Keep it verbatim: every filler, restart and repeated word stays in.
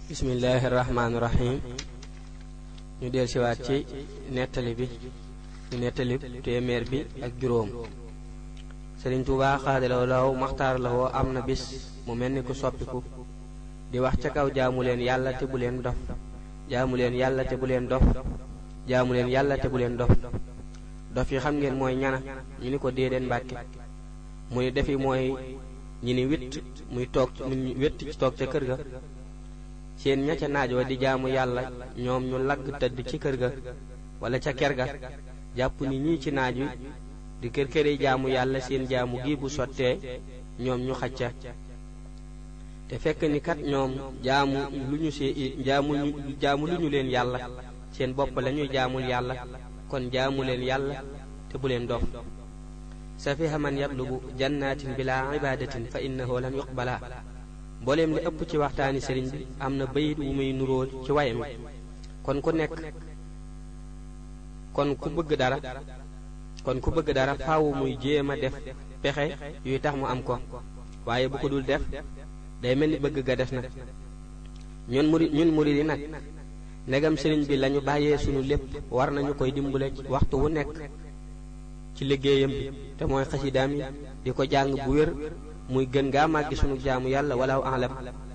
bismillahir rahmanir rahim ñu del ci waat ci nettali bi ñu nettali téeméer bi ak juróom. Sëriñ Tuubaa xaadalaw law maxtaar la woo am na bis mu mel ni ku soppiku di wax ca kaw jaamu leen yàlla te bu leen dof jaamu leen yàlla te bu leen dof jaamu leen yàlla te bu leen dof dof yi xam ngeen mooy ñana ñu ni ko déedéet Mbàkke mu ni defi mooy ñi ni witt muy toog muy wett ci toog ca kër ga seen ña ca naaj wa di jaamu yàlla ñoom ñu lagg tëdd ci kër ga wala ca ker ga jàpp ni ñii ci naaj wi di kër këri jaamu yàlla seen jaamu gi bu sottee ñoom ñu xacca te fekk ni kat ñoom jaamu lu ñu see jaamu jaamu lu ñu leen yàlla seen bopp la ñuy jaamul yàlla kon jaamu leen yàlla te bu leen dof safiha man yablugu jannatin bila ibadatin fa innahu lan yuqbala mbooleem li ëpp ci waxtaani sëriñ bi am na bayit wu muy nuróol ci wayam kon ku nekk kon ku bëgg dara kon ku bëgg dara faaw muy jéem a def pexe yuy tax mu am ko waaye bu ko dul def day mel ni bëgg ga def na ñun murid ñun murid yi nag ndegam sëriñ bi lañu bàyyee sunu lépp war nañu koy dimbale waxtu wu nekk ci liggéeyam bi te mooy xasidaam yi di ko jàng bu wér muy gën gaa màggi sunu jaamu yàlla walaaw alam